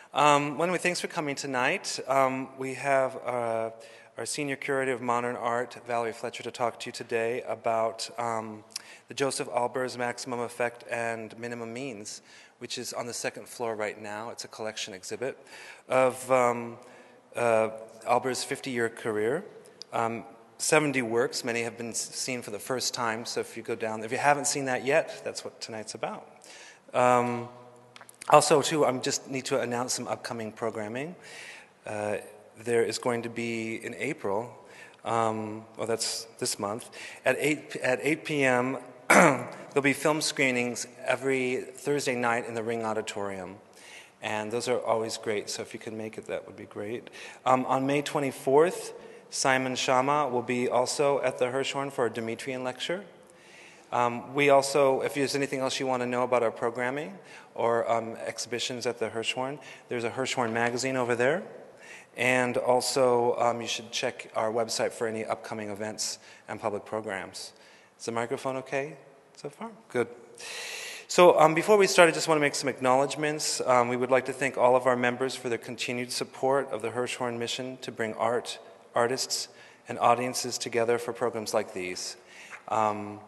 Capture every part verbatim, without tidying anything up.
Um, well, anyway, thanks for coming tonight. Um, we have uh, our Senior Curator of Modern Art, Valerie Fletcher, to talk to you today about um, the Joseph Albers Maximum Effect and Minimum Means, which is on the second floor right now. It's a collection exhibit of um, uh, Albers' fifty-year career. Um, seventy works, many have been seen for the first time, so if you go down, if you haven't seen that yet, that's what tonight's about. Um, Also, too, I just need to announce some upcoming programming. Uh, there is going to be in April, um, well, that's this month, at eight at eight p.m. there'll be film screenings every Thursday night in the Ring Auditorium, and those are always great. So if you can make it, that would be great. Um, on May twenty-fourth, Simon Schama will be also at the Hirshhorn for a Demetrian lecture. Um, we also, if there's anything else you want to know about our programming or um, exhibitions at the Hirshhorn, there's a Hirshhorn magazine over there. And also, um, you should check our website for any upcoming events and public programs. Is the microphone okay so far? Good. So um, before we start, I just want to make some acknowledgments. Um, we would like to thank all of our members for their continued support of the Hirshhorn mission to bring art, artists, and audiences together for programs like these. Um,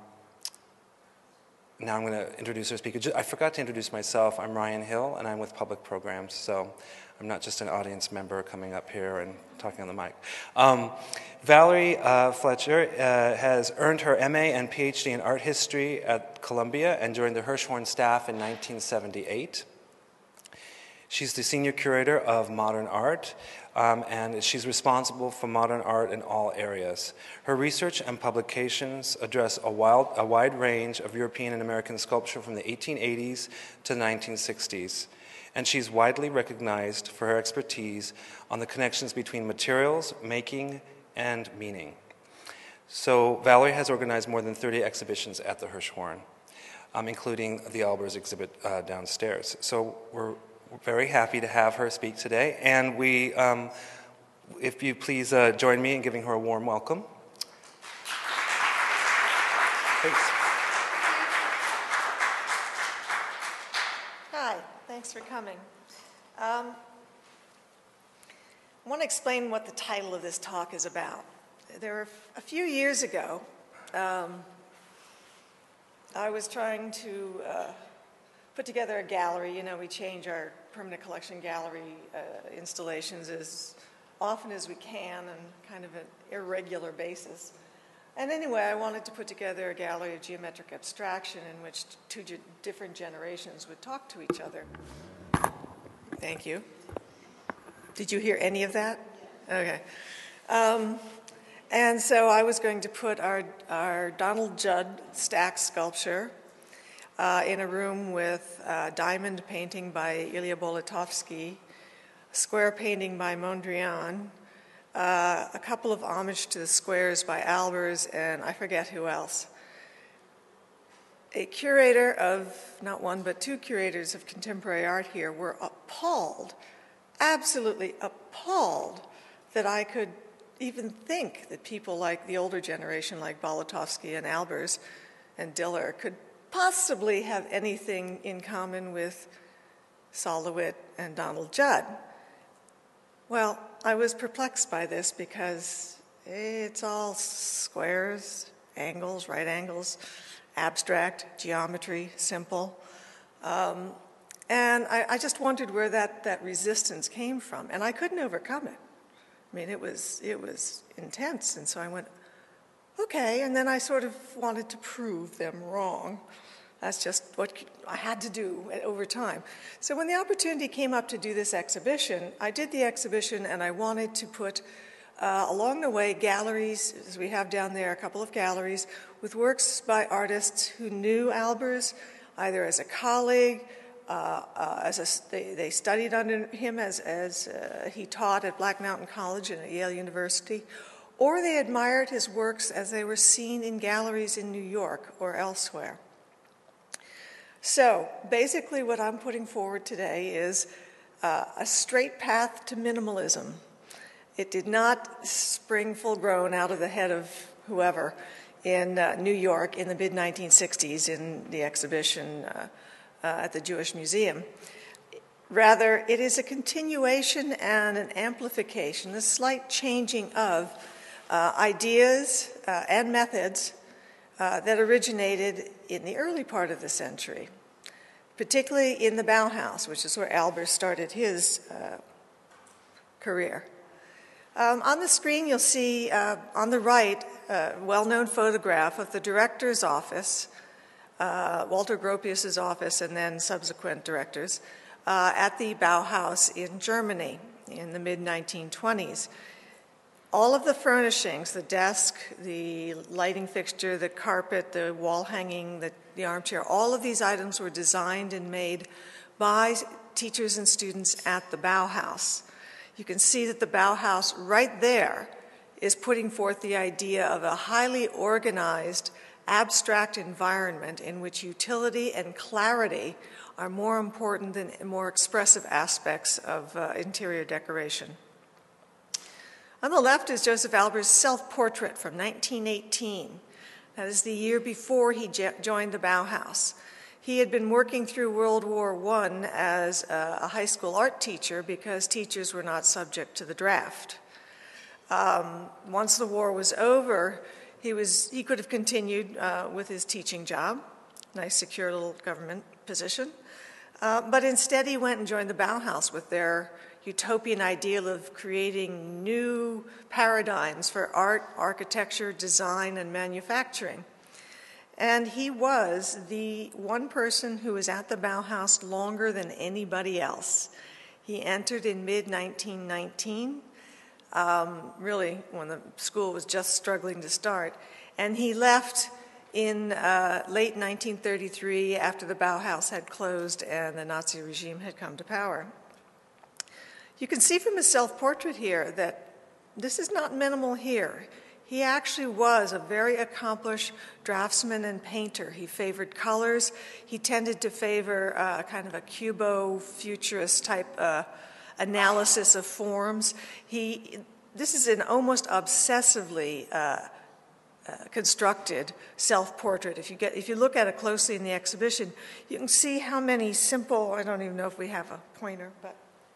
Now I'm going to introduce our speaker. I forgot to introduce myself. I'm Ryan Hill, and I'm with Public Programs, so I'm not just an audience member coming up here and talking on the mic. Um, Valerie uh, Fletcher uh, has earned her M A and P H D in art history at Columbia and joined the Hirshhorn staff in nineteen seventy-eight. She's the senior curator of modern art, um, and she's responsible for modern art in all areas. Her research and publications address a, wild, a wide range of European and American sculpture from the eighteen eighties to the nineteen sixties. And she's widely recognized for her expertise on the connections between materials, making, and meaning. So Valerie has organized more than thirty exhibitions at the Hirshhorn, um, including the Albers exhibit uh, downstairs. So we're We're very happy to have her speak today, and we, um, if you please uh, join me in giving her a warm welcome. Thanks. Hi, thanks for coming. Um, I want to explain what the title of this talk is about. There were a few years ago, um, I was trying to uh, put together a gallery. You know, we change our permanent collection gallery uh, installations as often as we can on kind of an irregular basis. And anyway, I wanted to put together a gallery of geometric abstraction in which two ge- different generations would talk to each other. Thank you. Did you hear any of that? Okay. Um, and so I was going to put our, our Donald Judd stack sculpture Uh, in a room with uh, diamond painting by Ilya Bolitovsky, square painting by Mondrian, uh, a couple of homage to the squares by Albers, and I forget who else. A curator of, not one, but two curators of contemporary art here were appalled, absolutely appalled, that I could even think that people like the older generation, like Bolitovsky and Albers and Diller, could possibly have anything in common with Sol LeWitt and Donald Judd. Well, I was perplexed by this because it's all squares, angles, right angles, abstract, geometry, simple. Um, and I, I just wondered where that, that resistance came from, and I couldn't overcome it. I mean, it was, it was intense, and so I went, okay, and then I sort of wanted to prove them wrong. That's just what I had to do over time. So when the opportunity came up to do this exhibition, I did the exhibition, and I wanted to put uh, along the way galleries, as we have down there, a couple of galleries, with works by artists who knew Albers, either as a colleague, uh, uh, as a, they, they studied under him as, as uh, he taught at Black Mountain College and at Yale University, or they admired his works as they were seen in galleries in New York or elsewhere. So basically what I'm putting forward today is uh, a straight path to minimalism. It did not spring full-grown out of the head of whoever in uh, New York in the mid nineteen sixties in the exhibition uh, uh, at the Jewish Museum. Rather, it is a continuation and an amplification, a slight changing of uh, ideas uh, and methods uh, that originated in the early part of the century, particularly in the Bauhaus, which is where Albers started his uh, career. Um, on the screen, you'll see uh, on the right a well-known photograph of the director's office, uh, Walter Gropius's office, and then subsequent directors, uh, at the Bauhaus in Germany in the mid nineteen twenties. All of the furnishings, the desk, the lighting fixture, the carpet, the wall hanging, the, the armchair, all of these items were designed and made by teachers and students at the Bauhaus. You can see that the Bauhaus right there is putting forth the idea of a highly organized, abstract environment in which utility and clarity are more important than more expressive aspects of uh, interior decoration. On the left is Joseph Albers' self-portrait from nineteen eighteen. That is the year before he joined the Bauhaus. He had been working through World War One as a high school art teacher because teachers were not subject to the draft. Um, once the war was over, he, was, he could have continued uh, with his teaching job, nice secure little government position, uh, but instead he went and joined the Bauhaus with their utopian ideal of creating new paradigms for art, architecture, design, and manufacturing. And he was the one person who was at the Bauhaus longer than anybody else. He entered in mid nineteen nineteen, um, really when the school was just struggling to start, and he left in uh, late nineteen thirty-three after the Bauhaus had closed and the Nazi regime had come to power. You can see from his self-portrait here that this is not minimal here. He actually was a very accomplished draftsman and painter. He favored colors. He tended to favor uh, kind of a cubo-futurist type uh, analysis of forms. He, this is an almost obsessively uh, uh, constructed self-portrait. If you get, if you look at it closely in the exhibition, you can see how many simple, I don't even know if we have a pointer, but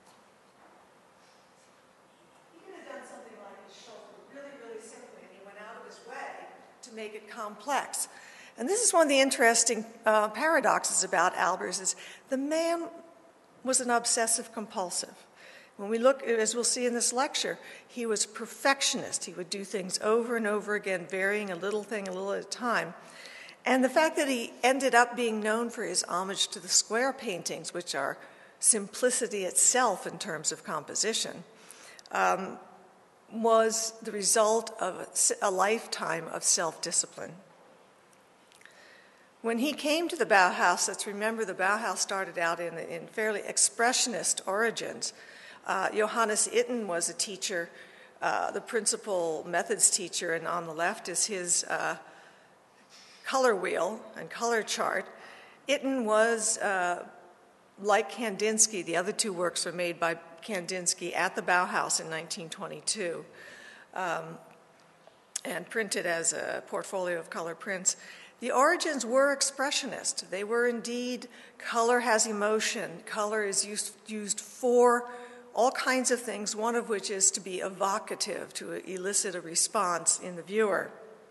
make it complex. And this is one of the interesting uh, paradoxes about Albers is the man was an obsessive compulsive. When we look, as we'll see in this lecture, he was perfectionist. He would do things over and over again, varying a little thing a little at a time. And the fact that he ended up being known for his homage to the square paintings, which are simplicity itself in terms of composition, um, was the result of a lifetime of self-discipline. When he came to the Bauhaus, let's remember the Bauhaus started out in, in fairly expressionist origins. Uh, Johannes Itten was a teacher, uh, the principal methods teacher, and on the left is his uh, color wheel and color chart. Itten was, uh, like Kandinsky, the other two works were made by Kandinsky at the Bauhaus in nineteen twenty-two um, and printed as a portfolio of color prints. The origins were expressionist. They were indeed, color has emotion. Color is used, used for all kinds of things, one of which is to be evocative, to elicit a response in the viewer.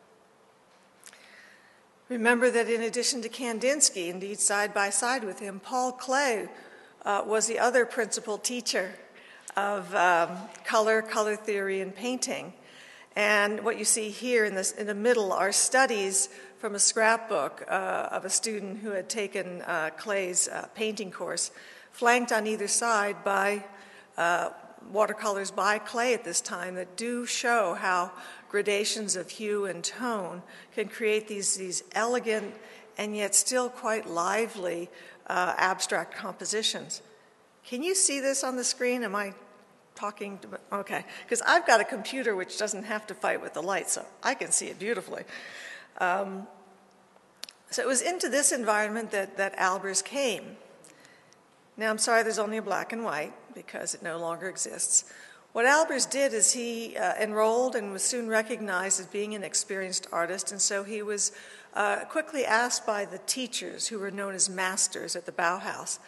Remember that in addition to Kandinsky, indeed side by side with him, Paul Klee uh, was the other principal teacher of um, color, color theory, and painting. And what you see here in, this, in the middle are studies from a scrapbook uh, of a student who had taken uh, Klee's uh, painting course, flanked on either side by uh, watercolors by Klee at this time that do show how gradations of hue and tone can create these, these elegant and yet still quite lively uh, abstract compositions. Can you see this on the screen? Am I talking? To, okay, because I've got a computer which doesn't have to fight with the light, so I can see it beautifully. Um, so it was into this environment that, that Albers came. Now, I'm sorry there's only a black and white because it no longer exists. What Albers did is he uh, enrolled and was soon recognized as being an experienced artist, and so he was uh, quickly asked by the teachers, who were known as masters at the Bauhaus,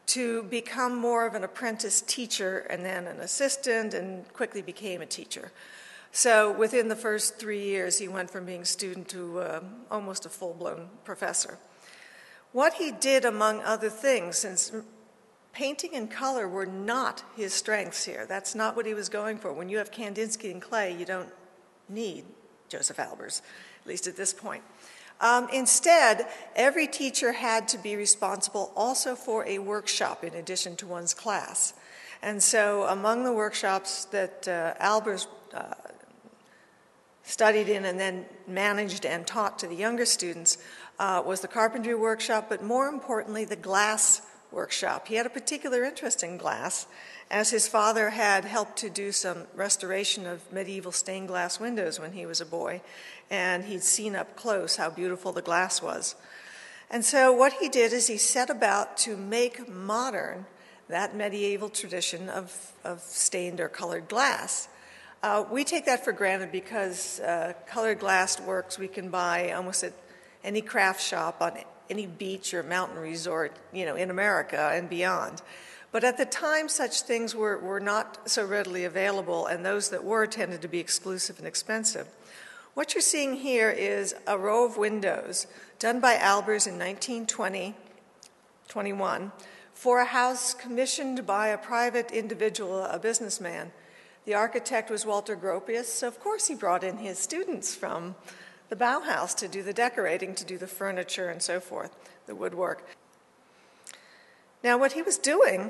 to become more of an apprentice teacher and then an assistant and quickly became a teacher. So within the first three years, he went from being a student to uh, almost a full-blown professor. What he did, among other things, since painting and color were not his strengths here, that's not what he was going for. When you have Kandinsky and clay, you don't need Joseph Albers, at least at this point. Um, instead, every teacher had to be responsible also for a workshop in addition to one's class. And so among the workshops that uh, Albers uh, studied in and then managed and taught to the younger students uh, was the carpentry workshop, but more importantly, the glass workshop. He had a particular interest in glass, as his father had helped to do some restoration of medieval stained glass windows when he was a boy, and he'd seen up close how beautiful the glass was. And so what he did is he set about to make modern that medieval tradition of, of stained or colored glass. Uh, we take that for granted because uh, colored glass works we can buy almost at any craft shop on any beach or mountain resort, you know, in America and beyond. But at the time, such things were, were not so readily available, and those that were tended to be exclusive and expensive. What you're seeing here is a row of windows done by Albers in nineteen twenty, twenty-one for a house commissioned by a private individual, a businessman. The architect was Walter Gropius, so of course he brought in his students from the Bauhaus to do the decorating, to do the furniture and so forth, the woodwork. Now what he was doing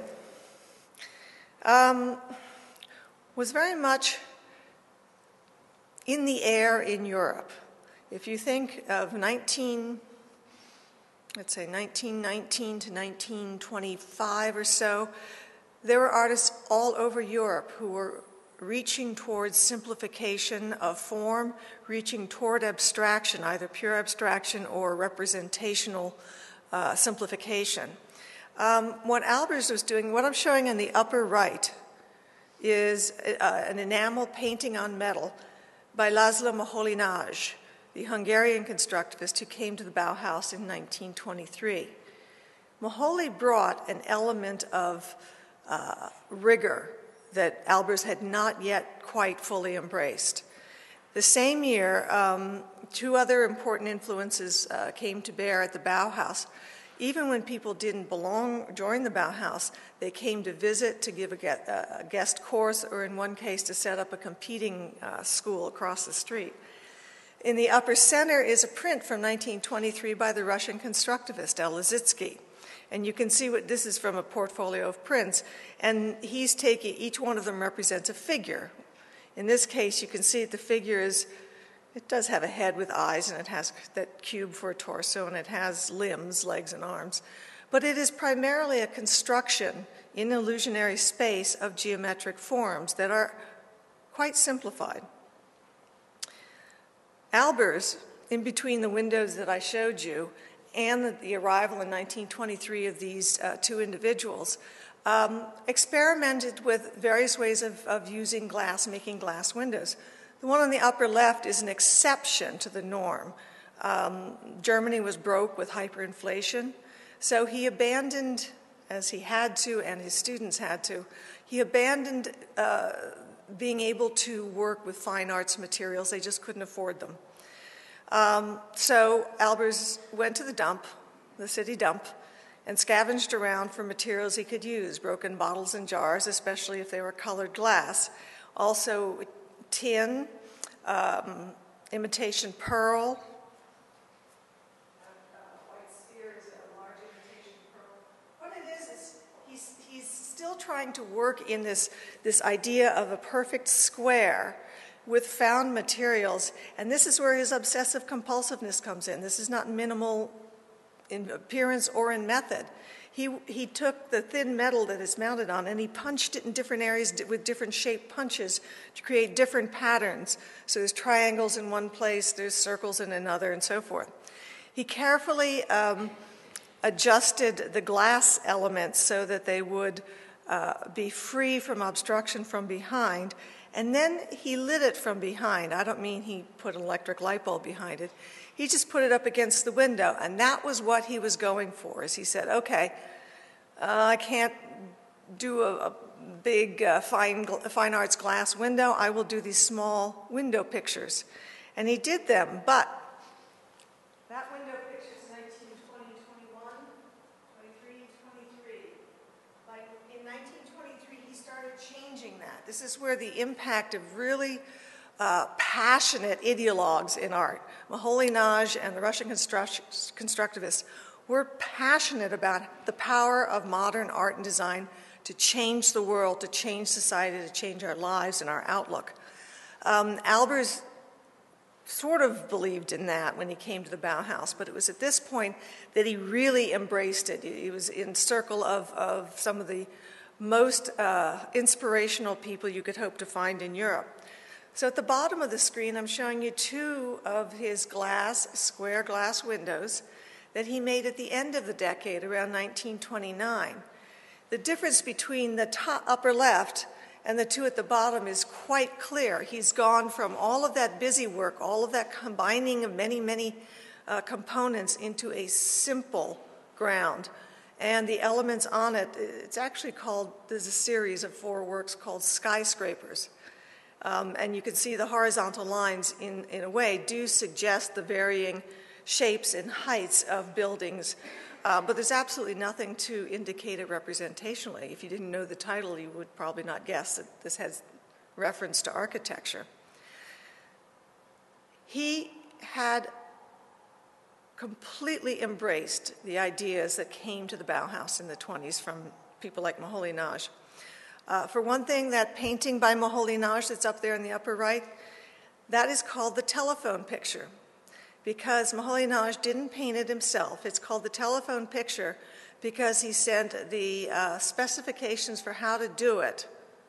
um, was very much in the air in Europe. If you think of nineteen, let's say nineteen nineteen to nineteen twenty-five or so, there were artists all over Europe who were reaching towards simplification of form, reaching toward abstraction, either pure abstraction or representational uh, simplification. Um, what Albers was doing, what I'm showing in the upper right, is uh, an enamel painting on metal by Laszlo Moholy-Nagy, the Hungarian constructivist who came to the Bauhaus in nineteen twenty-three. Moholy brought an element of uh, rigor that Albers had not yet quite fully embraced. The same year, um, two other important influences uh, came to bear at the Bauhaus. Even when people didn't belong, join the Bauhaus, they came to visit, to give a, get, uh, a guest course, or in one case to set up a competing uh, school across the street. In the upper center is a print from nineteen twenty-three by the Russian constructivist El Lissitzky. And you can see what this is from a portfolio of prints. And he's taking, each one of them represents a figure. In this case, you can see that the figure is, it does have a head with eyes, and it has that cube for a torso, and it has limbs, legs and arms. But it is primarily a construction in illusionary space of geometric forms that are quite simplified. Albers, in between the windows that I showed you, and the, the arrival in nineteen twenty-three of these uh, two individuals, um, experimented with various ways of, of using glass, making glass windows. The one on the upper left is an exception to the norm. Um, Germany was broke with hyperinflation, so he abandoned, as he had to and his students had to, he abandoned uh, being able to work with fine arts materials. They just couldn't afford them. Um, so Albers went to the dump, the city dump, and scavenged around for materials he could use, broken bottles and jars, especially if they were colored glass. Also tin, um, imitation pearl. White sphere is a large imitation pearl. What it is is he's, he's still trying to work in this, this idea of a perfect square with found materials, and this is where his obsessive compulsiveness comes in. This is not minimal in appearance or in method. He, he took the thin metal that it's mounted on and he punched it in different areas with different shaped punches to create different patterns. So there's triangles in one place, there's circles in another, and so forth. He carefully um, adjusted the glass elements so that they would uh, be free from obstruction from behind. And then he lit it from behind. I don't mean he put an electric light bulb behind it. He just put it up against the window, and that was what he was going for. Is he said, okay, Uh, I can't do a, a big uh, fine, fine arts glass window. I will do these small window pictures. And he did them, but that window picture is nineteen twenty, twenty-one, twenty-three, twenty-three. Like in nineteen twenty-three, he started changing that. This is where the impact of really uh, passionate ideologues in art, Moholy-Nagy and the Russian construct constructivists, were passionate about the power of modern art and design to change the world, to change society, to change our lives and our outlook. Um, Albers sort of believed in that when he came to the Bauhaus, but it was at this point that he really embraced it. He was in circle of, of some of the most uh, inspirational people you could hope to find in Europe. So at the bottom of the screen, I'm showing you two of his glass, square glass windows that he made at the end of the decade, around nineteen twenty-nine. The difference between the top, upper left and the two at the bottom is quite clear. He's gone from all of that busy work, all of that combining of many, many uh, components into a simple ground. And the elements on it, it's actually called, there's a series of four works called skyscrapers. Um, and you can see the horizontal lines, in, in a way, do suggest the varying shapes and heights of buildings. Uh, but there's absolutely nothing to indicate it representationally. If you didn't know the title, you would probably not guess that this has reference to architecture. He had completely embraced the ideas that came to the Bauhaus in the twenties from people like Moholy-Nagy. Uh, for one thing, that painting by Moholy-Nagy that's up there in the upper right, that is called the telephone picture, because Moholy-Nagy didn't paint it himself. It's called the telephone picture because he sent the uh, specifications for how to do it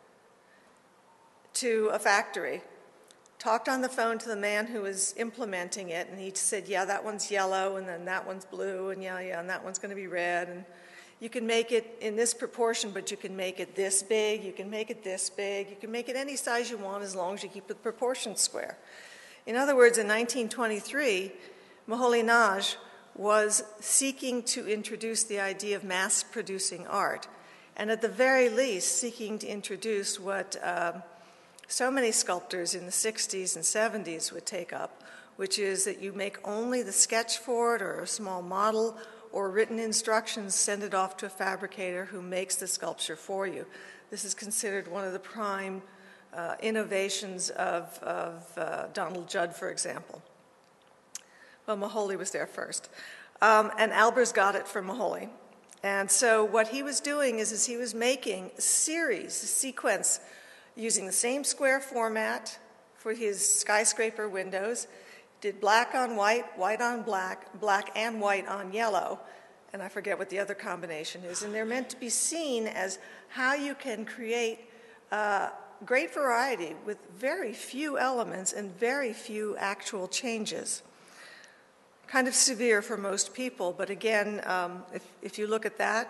to a factory, talked on the phone to the man who was implementing it, and he said, yeah, that one's yellow, and then that one's blue, and yeah, yeah, and that one's going to be red. And you can make it in this proportion, but you can make it this big, you can make it this big, you can make it any size you want as long as you keep the proportions square. In other words, in nineteen twenty-three, Moholy-Nagy was seeking to introduce the idea of mass-producing art, and at the very least seeking to introduce what um, so many sculptors in the sixties and seventies would take up, which is that you make only the sketch for it or a small model or written instructions, send it off to a fabricator who makes the sculpture for you. This is considered one of the prime uh, innovations of, of uh, Donald Judd, for example. Well, Moholy was there first. Um, and Albers got it from Moholy. And so what he was doing is, is he was making a series, a sequence, using the same square format for his skyscraper windows, did black on white, white on black, black and white on yellow, and I forget what the other combination is. And they're meant to be seen as how you can create uh, great variety with very few elements and very few actual changes. Kind of severe for most people, but again, um, if, if you look at that,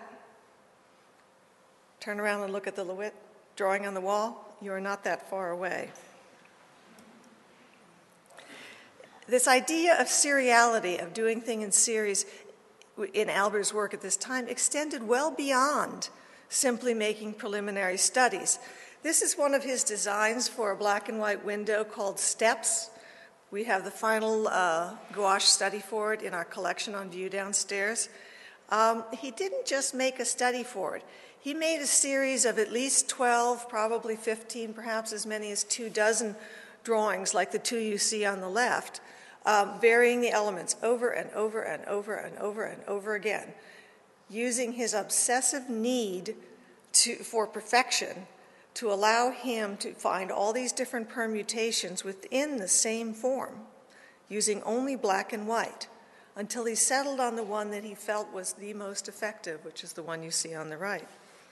turn around and look at the Lewitt drawing on the wall, you are not that far away. This idea of seriality, of doing things in series in Albers' work at this time, extended well beyond simply making preliminary studies. This is one of his designs for a black and white window called Steps. We have the final uh, gouache study for it in our collection on view downstairs. Um, he didn't just make a study for it. He made a series of at least twelve, probably fifteen, perhaps as many as two dozen drawings like the two you see on the left, um, varying the elements over and over and over and over and over again, using his obsessive need to, for perfection to allow him to find all these different permutations within the same form, using only black and white, until he settled on the one that he felt was the most effective, which is the one you see on the right.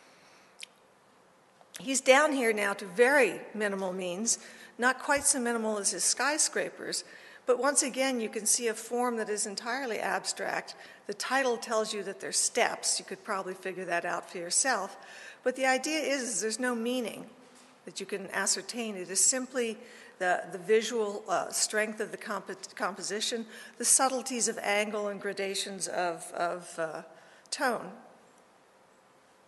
He's down here now to very minimal means, not quite so minimal as his skyscrapers, but once again you can see a form that is entirely abstract. The title tells you that there's steps. You could probably figure that out for yourself. But the idea is, is there's no meaning that you can ascertain. It is simply the, the visual uh, strength of the comp composition, the subtleties of angle and gradations of, of uh, tone.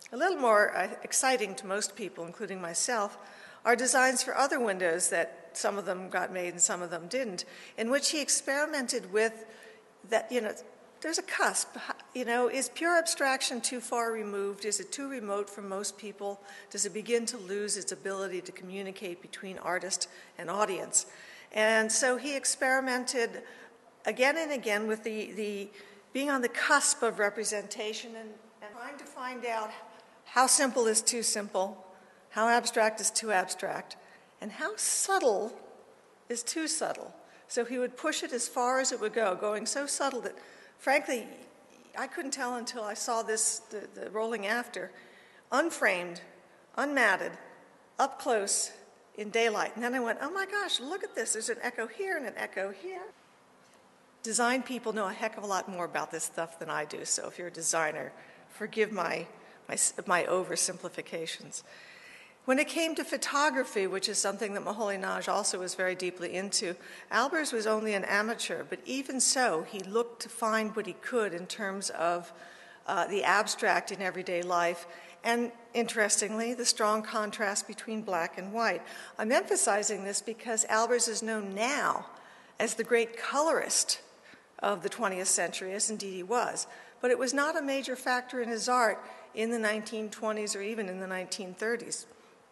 A little more uh, exciting to most people, including myself, are designs for other windows that some of them got made and some of them didn't, in which he experimented with that, you know, there's a cusp. You know, is pure abstraction too far removed? Is it too remote for most people? Does it begin to lose its ability to communicate between artist and audience? And so he experimented again and again with the, the being on the cusp of representation and, and trying to find out how simple is too simple, how abstract is too abstract, and how subtle is too subtle. So he would push it as far as it would go, going so subtle that, frankly, I couldn't tell until I saw this, the, the rolling after, unframed, unmatted, up close in daylight. And then I went, oh my gosh, look at this. There's an echo here and an echo here. Design people know a heck of a lot more about this stuff than I do, so if you're a designer, forgive my, my, my oversimplifications. When it came to photography, which is something that Moholy-Nagy also was very deeply into, Albers was only an amateur, but even so, he looked to find what he could in terms of uh, the abstract in everyday life, and interestingly, the strong contrast between black and white. I'm emphasizing this because Albers is known now as the great colorist of the twentieth century, as indeed he was, but it was not a major factor in his art in the nineteen twenties or even in the nineteen thirties.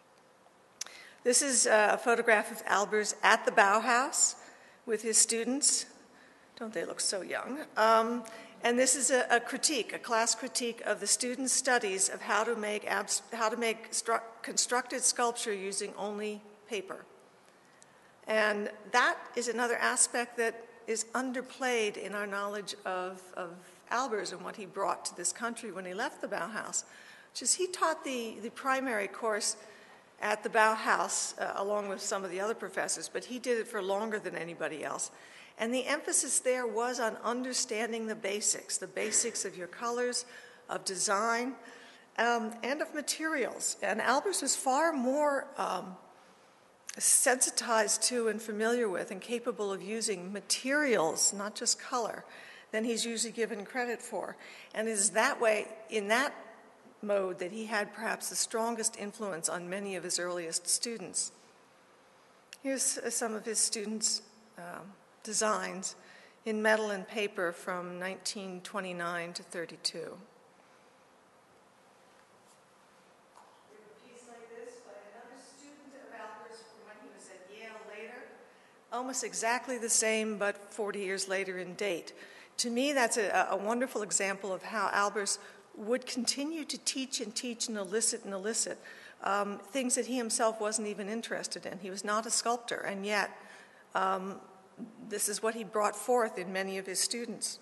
This is a photograph of Albers at the Bauhaus with his students. Don't they look so young? Um, and this is a, a critique, a class critique of the students' studies of how to make, abs- how to make stru- constructed sculpture using only paper. And that is another aspect that is underplayed in our knowledge of, of Albers and what he brought to this country when he left the Bauhaus, which is he taught the, the primary course at the Bauhaus, uh, along with some of the other professors, but he did it for longer than anybody else. And the emphasis there was on understanding the basics, the basics of your colors, of design, um, and of materials. And Albers was far more um, sensitized to and familiar with and capable of using materials, not just color, than he's usually given credit for. And it is that way, in that mode, that he had perhaps the strongest influence on many of his earliest students. Here's uh, some of his students' um, designs in metal and paper from nineteen twenty-nine to thirty-two. A piece like this by another student of Albers from when he was at Yale later, almost exactly the same, but forty years later in date. To me, that's a, a wonderful example of how Albers would continue to teach and teach and elicit and elicit um, things that he himself wasn't even interested in. He was not a sculptor, and yet um, this is what he brought forth in many of his students.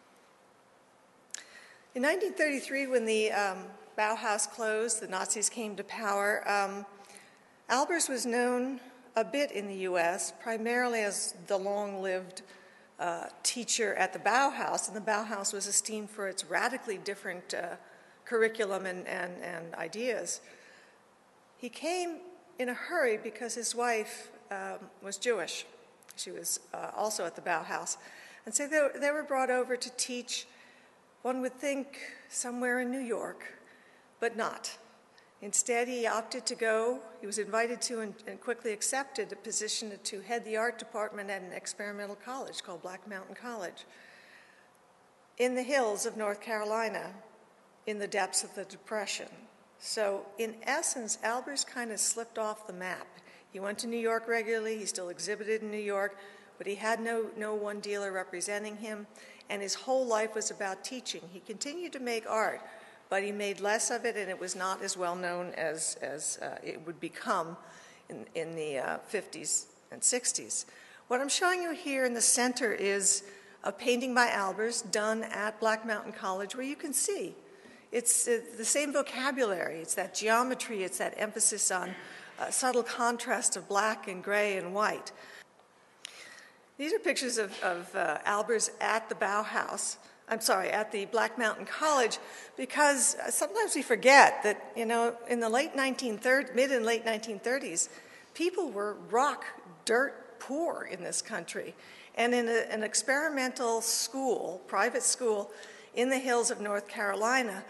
In nineteen thirty-three, when the um, Bauhaus closed, the Nazis came to power, um, Albers was known a bit in the U S, primarily as the long-lived Uh, teacher at the Bauhaus, and the Bauhaus was esteemed for its radically different uh, curriculum and, and, and ideas. He came in a hurry because his wife um, was Jewish. She was uh, also at the Bauhaus. And so they, they were brought over to teach, one would think, somewhere in New York, but not. Instead, he opted to go, he was invited to and, and quickly accepted a position to head the art department at an experimental college called Black Mountain College in the hills of North Carolina in the depths of the Depression. So in essence, Albers kind of slipped off the map. He went to New York regularly, he still exhibited in New York, but he had no, no one dealer representing him, and his whole life was about teaching. He continued to make art, but he made less of it, and it was not as well known as, as uh, it would become in, in the uh, fifties and sixties. What I'm showing you here in the center is a painting by Albers done at Black Mountain College, where you can see it's uh, the same vocabulary. It's that geometry, it's that emphasis on uh, subtle contrast of black and gray and white. These are pictures of, of uh, Albers at the Bauhaus. I'm sorry, at the Black Mountain College, because sometimes we forget that, you know, in the late nineteen thirties, mid and late nineteen thirties, people were rock, dirt poor in this country. And in a, an experimental school, private school, in the hills of North Carolina,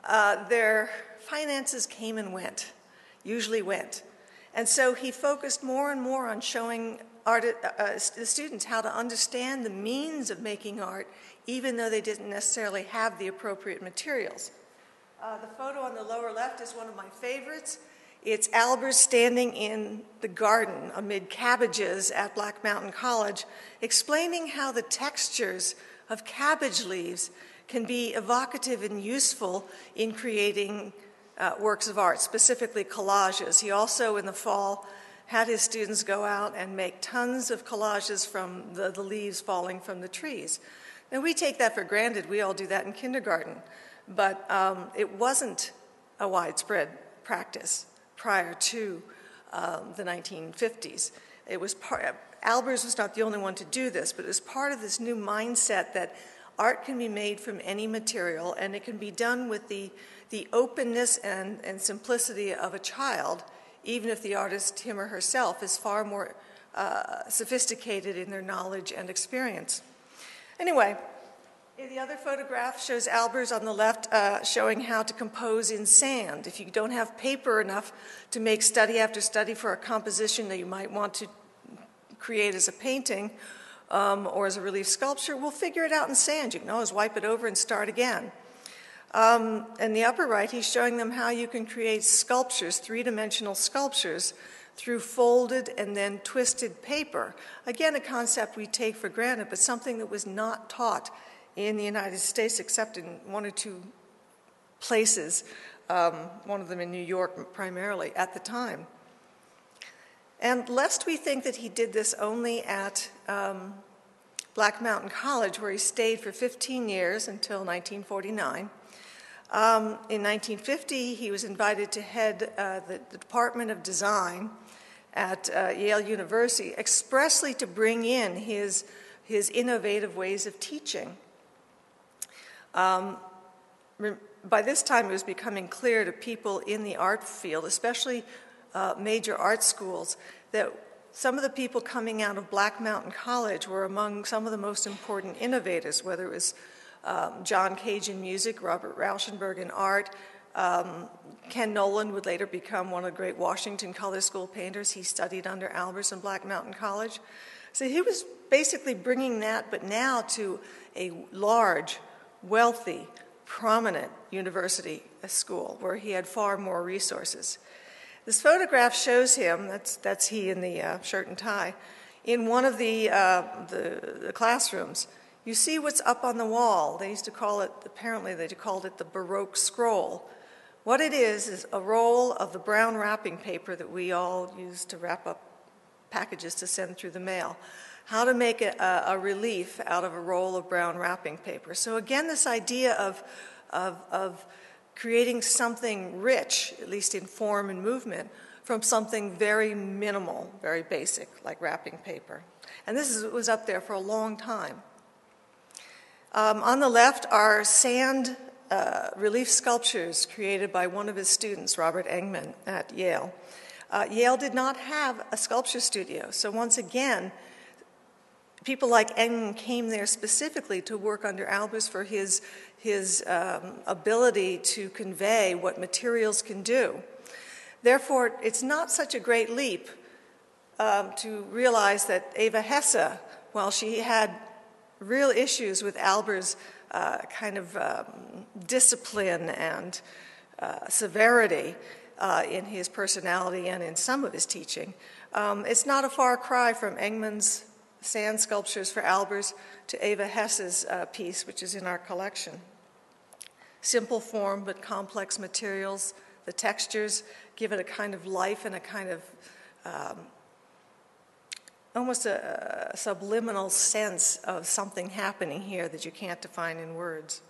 uh, their finances came and went, usually went. And so he focused more and more on showing art, uh, the students how to understand the means of making art, even though they didn't necessarily have the appropriate materials. Uh, the photo on the lower left is one of my favorites. It's Albers standing in the garden amid cabbages at Black Mountain College, explaining how the textures of cabbage leaves can be evocative and useful in creating uh, works of art, specifically collages. He also, in the fall, had his students go out and make tons of collages from the, the leaves falling from the trees. Now, we take that for granted. We all do that in kindergarten. But um, it wasn't a widespread practice prior to um, the nineteen fifties. It was part, Albers was not the only one to do this, but it was part of this new mindset that art can be made from any material, and it can be done with the, the openness and, and simplicity of a child, even if the artist, him or herself, is far more uh, sophisticated in their knowledge and experience. Anyway, the other photograph shows Albers on the left uh, showing how to compose in sand. If you don't have paper enough to make study after study for a composition that you might want to create as a painting um, or as a relief sculpture, we'll figure it out in sand. You can always wipe it over and start again. Um, in the upper right, he's showing them how you can create sculptures, three-dimensional sculptures, through folded and then twisted paper. Again, a concept we take for granted, but something that was not taught in the United States, except in one or two places, um, one of them in New York primarily at the time. And lest we think that he did this only at um, Black Mountain College, where he stayed for fifteen years until nineteen forty-nine, um, in nineteen fifty he was invited to head uh, the, the Department of Design at uh, Yale University, expressly to bring in his, his innovative ways of teaching. Um, by this time, it was becoming clear to people in the art field, especially uh, major art schools, that some of the people coming out of Black Mountain College were among some of the most important innovators, whether it was um, John Cage in music, Robert Rauschenberg in art. Um, Ken Nolan would later become one of the great Washington Color School painters. He studied under Albers in Black Mountain College. So he was basically bringing that, but now to a large, wealthy, prominent university school where he had far more resources. This photograph shows him, that's, that's he in the uh, shirt and tie, in one of the, uh, the, the classrooms. You see what's up on the wall. They used to call it, apparently they called it the Baroque scroll. What it is is a roll of the brown wrapping paper that we all use to wrap up packages to send through the mail. How to make a, a relief out of a roll of brown wrapping paper. So again, this idea of, of, of creating something rich, at least in form and movement, from something very minimal, very basic, like wrapping paper. And this is, was up there for a long time. Um, on the left are sand uh, relief sculptures created by one of his students, Robert Engman, at Yale. Uh, Yale did not have a sculpture studio, so once again, people like Engman came there specifically to work under Albers for his, his um, ability to convey what materials can do. Therefore, it's not such a great leap um, to realize that Eva Hesse, while she had real issues with Albers' uh, kind of um, discipline and uh, severity uh, in his personality and in some of his teaching, um, it's not a far cry from Engman's sand sculptures for Albers to Eva Hesse's uh, piece, which is in our collection. Simple form but complex materials. The textures give it a kind of life and a kind of um, almost a, a subliminal sense of something happening here that you can't define in words.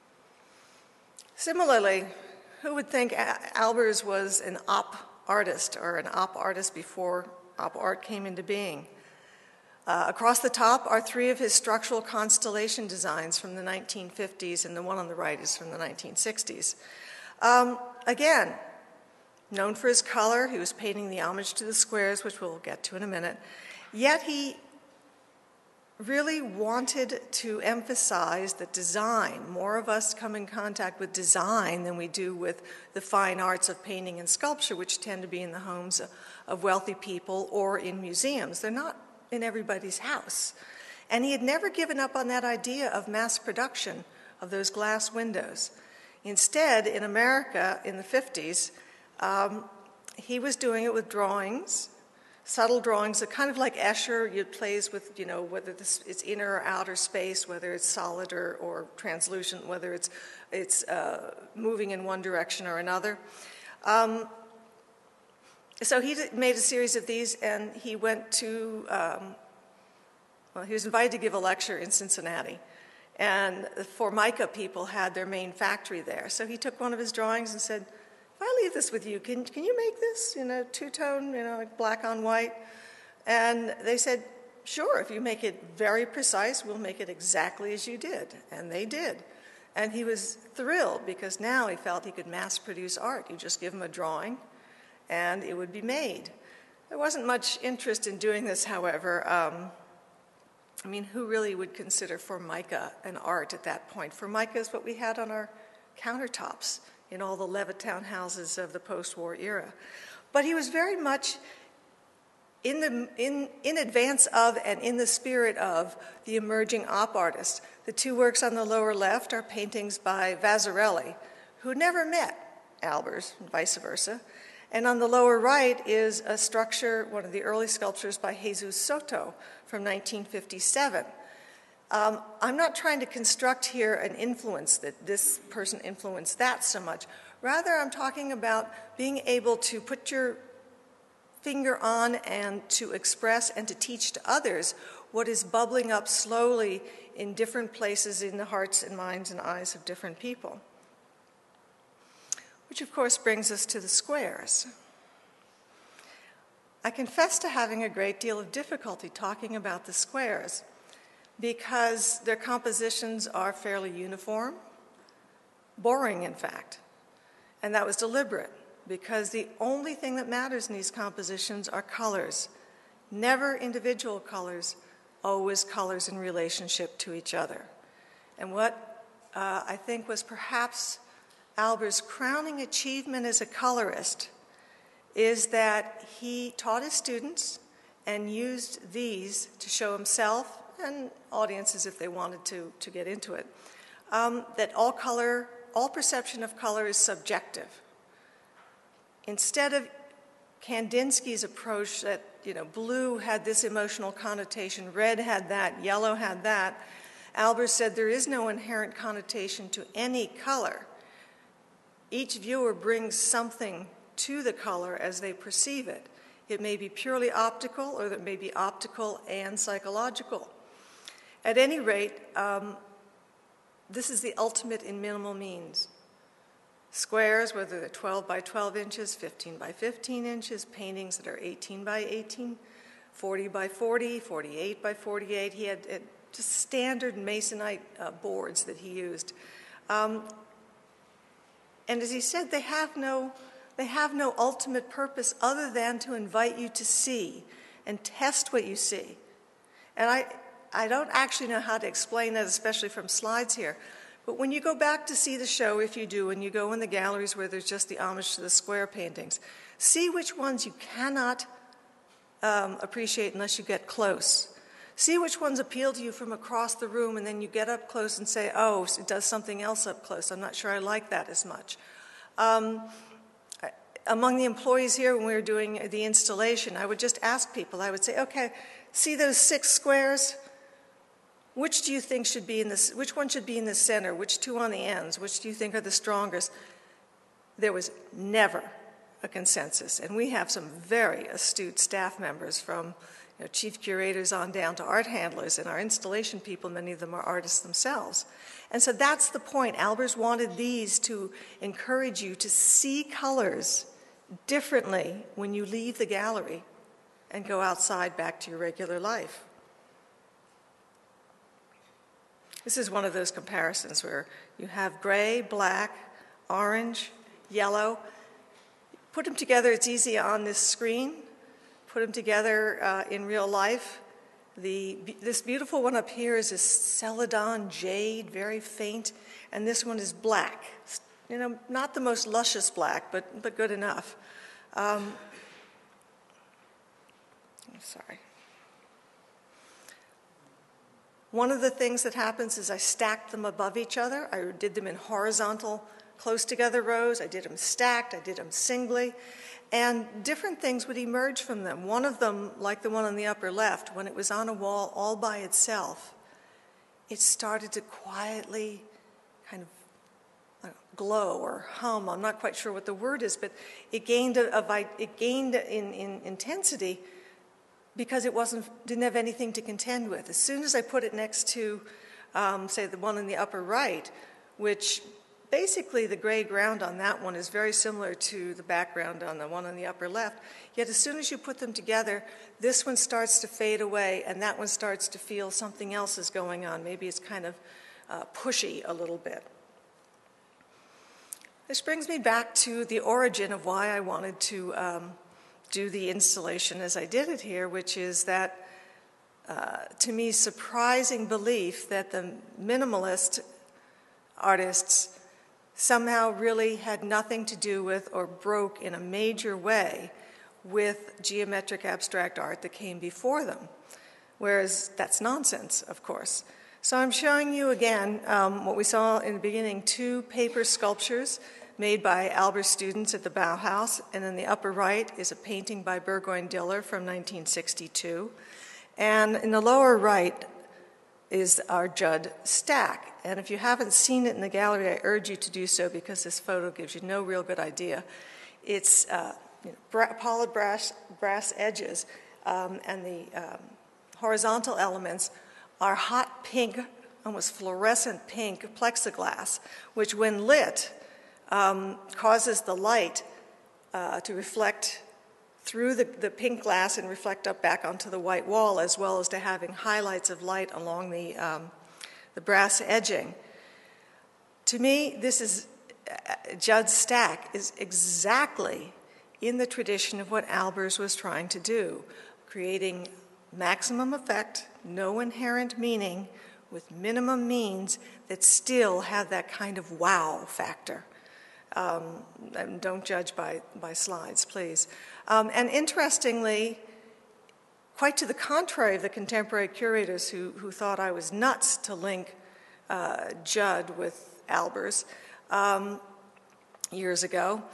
Similarly, who would think Albers was an op artist or an op artist before op art came into being? Uh, across the top are three of his structural constellation designs from the nineteen fifties, and the one on the right is from the nineteen sixties. Um, again, known for his color, he was painting the homage to the squares, which we'll get to in a minute, yet he really wanted to emphasize that design, more of us come in contact with design than we do with the fine arts of painting and sculpture, which tend to be in the homes of wealthy people or in museums. They're not in everybody's house. And he had never given up on that idea of mass production of those glass windows. Instead, in America in the fifties, um, he was doing it with drawings, subtle drawings, that kind of like Escher, you plays with, you know, whether this, it's inner or outer space, whether it's solid or, or translucent, whether it's, it's uh, moving in one direction or another. Um, so he did, made a series of these, and he went to, um, well, he was invited to give a lecture in Cincinnati. And the Formica people had their main factory there. So he took one of his drawings and said, if I leave this with you, can, can you make this in a two-tone, you know, like black on white? And they said, sure, if you make it very precise, we'll make it exactly as you did. And they did. And he was thrilled because now he felt he could mass produce art. You just give him a drawing and it would be made. There wasn't much interest in doing this, however. Um, I mean, who really would consider Formica an art at that point? Formica is what we had on our countertops in all the Levittown houses of the post-war era. But he was very much in, the, in, in advance of and in the spirit of the emerging op artist. The two works on the lower left are paintings by Vasarely, who never met Albers, and vice versa. And on the lower right is a structure, one of the early sculptures by Jesus Soto from nineteen fifty-seven. Um, I'm not trying to construct here an influence that this person influenced that so much. Rather, I'm talking about being able to put your finger on and to express and to teach to others what is bubbling up slowly in different places in the hearts and minds and eyes of different people. Which, of course, brings us to the squares. I confess to having a great deal of difficulty talking about the squares because their compositions are fairly uniform, boring, in fact. And that was deliberate because the only thing that matters in these compositions are colors, never individual colors, always colors in relationship to each other. And what uh, I think was perhaps Albers' crowning achievement as a colorist is that he taught his students and used these to show himself and audiences, if they wanted to, to get into it, um, that all color, all perception of color is subjective. Instead of Kandinsky's approach that, you know, blue had this emotional connotation, red had that, yellow had that, Albers said there is no inherent connotation to any color. Each viewer brings something to the color as they perceive it. It may be purely optical, or it may be optical and psychological. At any rate, um, this is the ultimate in minimal means. Squares, whether they're twelve by twelve inches, fifteen by fifteen inches, paintings that are eighteen by eighteen, forty by forty, forty-eight by forty-eight. He had uh, just standard masonite uh, boards that he used. Um, And as he said, they have no, they have no ultimate purpose other than to invite you to see and test what you see. And I, I don't actually know how to explain that, especially from slides here. But when you go back to see the show, if you do, and you go in the galleries where there's just the homage to the square paintings, see which ones you cannot um, appreciate unless you get close. See which ones appeal to you from across the room, and then you get up close and say, oh, it does something else up close. I'm not sure I like that as much. Um, among the employees here, when we were doing the installation, I would just ask people, I would say, okay, see those six squares? Which do you think should be in this, which one should be in the center? Which two on the ends? Which do you think are the strongest? There was never a consensus. And we have some very astute staff members from You know, chief curators on down to art handlers, and our installation people, many of them are artists themselves. And so that's the point. Albers wanted these to encourage you to see colors differently when you leave the gallery and go outside back to your regular life. This is one of those comparisons where you have gray, black, orange, yellow. Put them together, it's easy on this screen. Put them together uh, in real life, The, this beautiful one up here is a celadon jade, very faint, and this one is black. You know, not the most luscious black, but, but good enough. Um, I'm sorry. One of the things that happens is I stacked them above each other. I did them in horizontal, close together rows. I did them stacked. I did them singly. And different things would emerge from them. One of them, like the one on the upper left, when it was on a wall all by itself, it started to quietly kind of I don't know, glow or hum. I'm not quite sure what the word is, but it gained a, a it gained in, in intensity because it wasn't didn't have anything to contend with. As soon as I put it next to, um, say, the one in the upper right, which basically, the gray ground on that one is very similar to the background on the one on the upper left. Yet as soon as you put them together, this one starts to fade away, and that one starts to feel something else is going on. Maybe it's kind of uh, pushy a little bit. This brings me back to the origin of why I wanted to um, do the installation as I did it here, which is that, uh, to me, surprising belief that the minimalist artists somehow really had nothing to do with or broke in a major way with geometric abstract art that came before them, whereas that's nonsense, of course. So I'm showing you again um, what we saw in the beginning, two paper sculptures made by Albers students at the Bauhaus, and in the upper right is a painting by Burgoyne Diller from nineteen sixty-two, and in the lower right is our Judd stack. And if you haven't seen it in the gallery, I urge you to do so because this photo gives you no real good idea. It's uh, you know, bra polished brass, brass edges, um, and the um, horizontal elements are hot pink, almost fluorescent pink plexiglass, which when lit um, causes the light uh, to reflect through the, the pink glass and reflect up back onto the white wall, as well as to having highlights of light along the, um, the brass edging. To me, this is, uh, Judd's stack is exactly in the tradition of what Albers was trying to do, creating maximum effect, no inherent meaning, with minimum means that still have that kind of wow factor. Um, and don't judge by, by slides, please. Um, and interestingly, quite to the contrary of the contemporary curators who, who thought I was nuts to link uh, Judd with Albers um, years ago,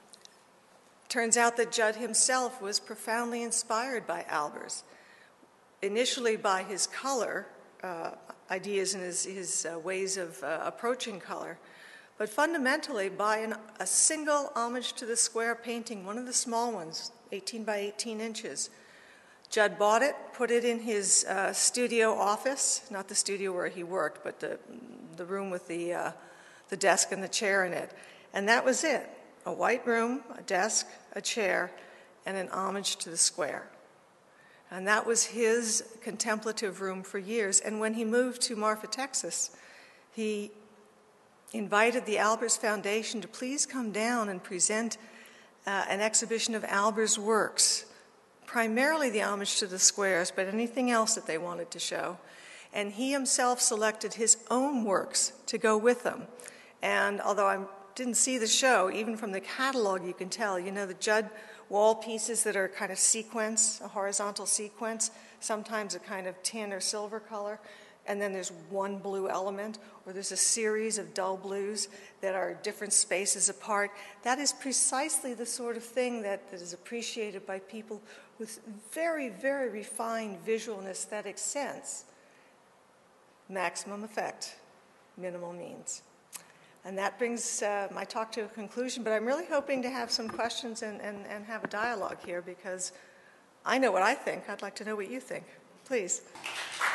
turns out that Judd himself was profoundly inspired by Albers, initially by his color uh, ideas and his, his uh, ways of uh, approaching color, but fundamentally by an, a single homage to the square painting, one of the small ones, eighteen by eighteen inches. Judd bought it, put it in his uh, studio office, not the studio where he worked, but the, the room with the, uh, the desk and the chair in it. And that was it, a white room, a desk, a chair, and an homage to the square. And that was his contemplative room for years. And when he moved to Marfa, Texas, he invited the Albers Foundation to please come down and present uh, an exhibition of Albers' works, primarily the homage to the squares, but anything else that they wanted to show. And he himself selected his own works to go with them. And although I didn't see the show, even from the catalog you can tell, you know, the Judd wall pieces that are kind of sequence, a horizontal sequence, sometimes a kind of tin or silver color, and then there's one blue element, or there's a series of dull blues that are different spaces apart. That is precisely the sort of thing that, that is appreciated by people with very, very refined visual and aesthetic sense. Maximum effect, minimal means. And that brings uh, my talk to a conclusion, but I'm really hoping to have some questions and, and, and have a dialogue here because I know what I think. I'd like to know what you think. Please.